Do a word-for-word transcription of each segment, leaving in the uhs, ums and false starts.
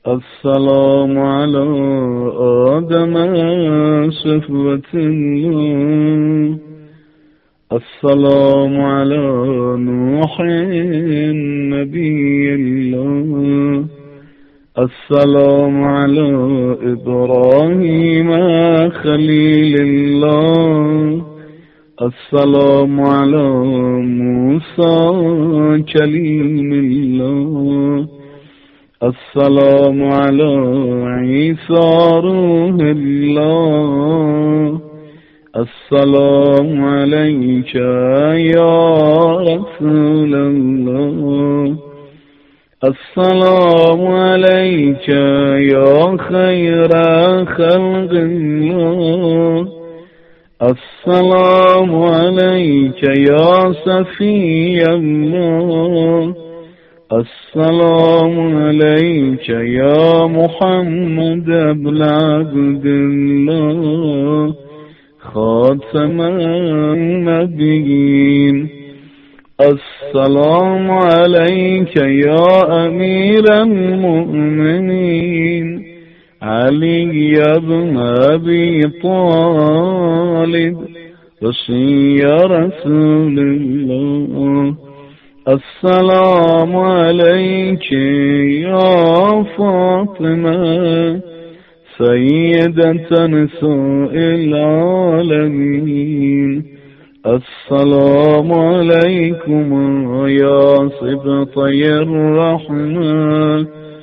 السلام على آدم صفوة الله. السلام على نوح نبي الله. السلام على إبراهيم خليل الله. السلام على موسى كليم الله. السلام على عيسى روح الله. السلام عليك يا رسول الله. السلام عليك يا خير خلق الله. السلام عليك يا صفي الله. السلام عليك يا محمد بن عبد الله خاتم النبيين. السلام عليك يا أمير المؤمنين علي بن أبي طالب وصي رسول الله. السلام عليك يا فاطمة سيدة نساء العالمين. السلام عليكم يا سبطي الرحمة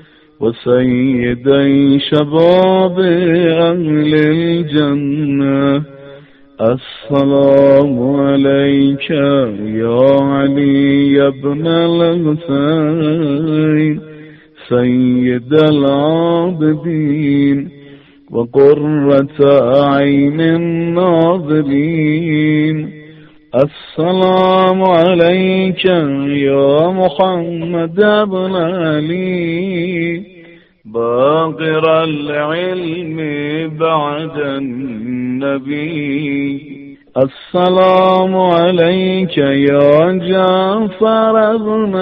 وسيدي شباب أهل الجنة. السلام عليك يا علي بن الحسين سيد العابدين وقرة عين الناظرين. السلام عليك يا محمد بن علي باقر العلم بعد النبي. السلام عليك يا جعفر بن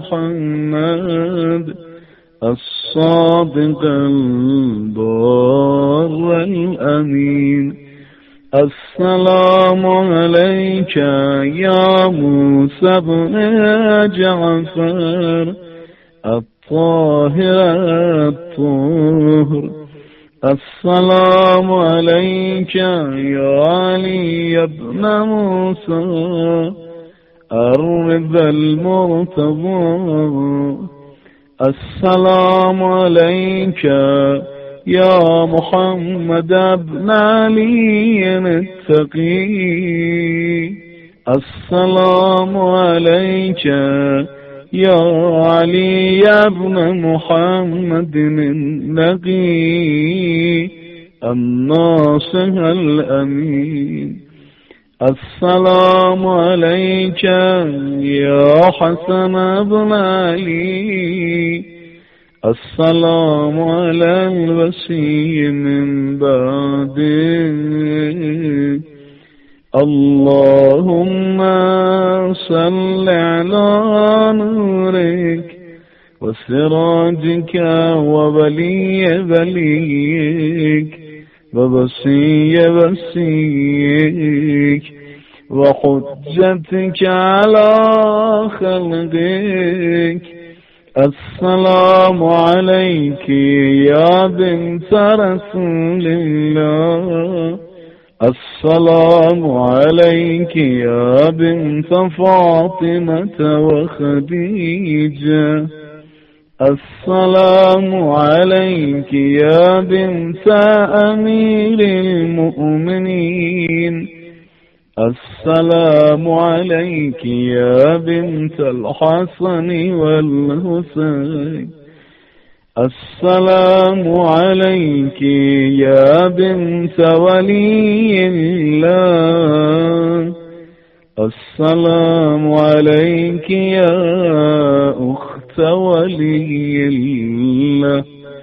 محمد الصادق البار الأمين. السلام عليك يا موسى بن جعفر الطاهر الطهر. السلام عليك يا علي بن موسى الرضا المرتضى. السلام عليك يا محمد بن علي التقي. السلام عليك يا علي بن محمد النقي الناصح الأمين. السلام عليك يا حسن بن علي. السلام على الوصي من بعده. اللهم صل على نورك وسراجك وولي وليك ووصي وصيك وحجتك على خلقك. السلام عليك يا بنت رسول الله. السلام عليك يا بنت فاطمة وخديجة. السلام عليك يا بنت أمير المؤمنين. السلام عليك يا بنت الحسن والحسين. السلام عليك يا بنت ولي الله. السلام عليك يا أخت ولي الله.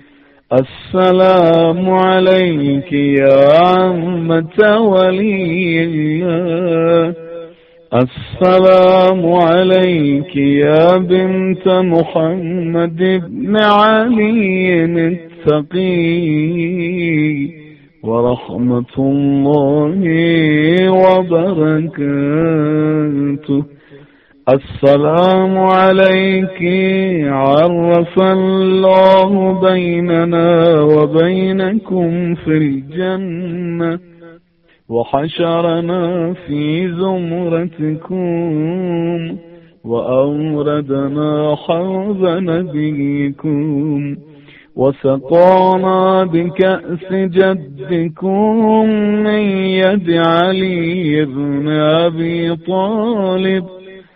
السلام عليك يا عمة ولي الله. السلام عليك يا بنت محمد بن علي التقي ورحمة الله وبركاته. السلام عليك عرف الله بيننا وبينكم في الجنة وحشرنا في زمرتكم وأوردنا حوض نبيكم وسقانا بكأس جدكم من يد علي بن أبي طالب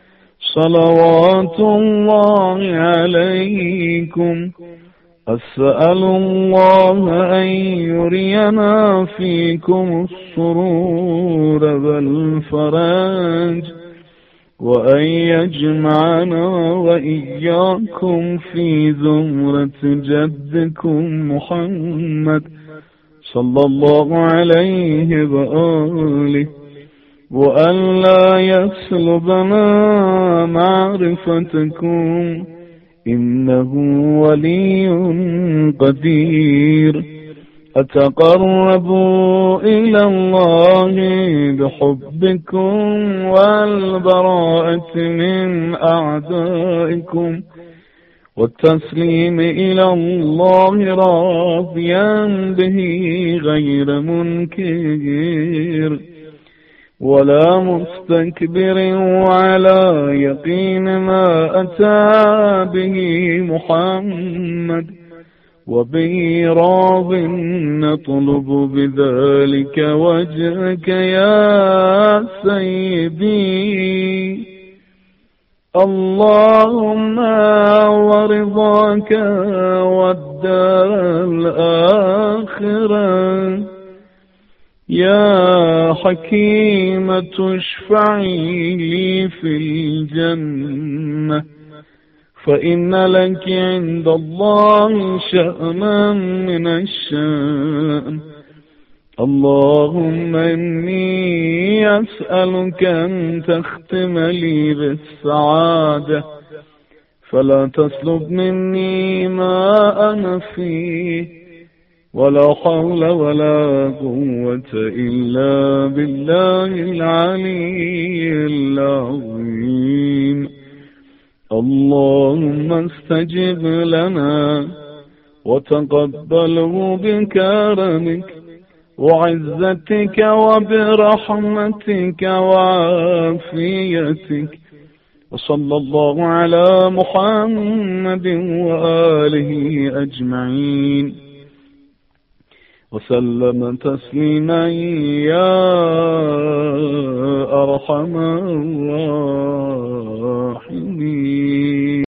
صلوات الله عليكم. أسأل الله أن يرينا فيكم السرور والفرج وأن يجمعنا وإياكم في زمرة جدكم محمد صلى الله عليه وآله وأن لا يسلبنا معرفتكم إنه ولي قدير. أتقرب إلى الله بحبكم والبراءة من أعدائكم والتسليم إلى الله راضيا به غير منكر ولا مستكبر وعلى يقين ما أتى به محمد وبه راض نطلب بذلك وجهك يا سيدي. اللهم ورضاك والدار الآخرة يا حكيمة اشفعي لي في الجنة فإن لك عند الله شأنا من الشأن. اللهم إني أسألك أن تختم لي بالسعادة فلا تسلب مني ما أنا فيه ولا حول ولا قوة إلا بالله العلي العظيم. اللهم استجب لنا وتقبله بكرمك وعزتك وبرحمتك وعافيتك وصلى الله على محمد وآله أجمعين وسلم تسليما يا أرحم الراحمين.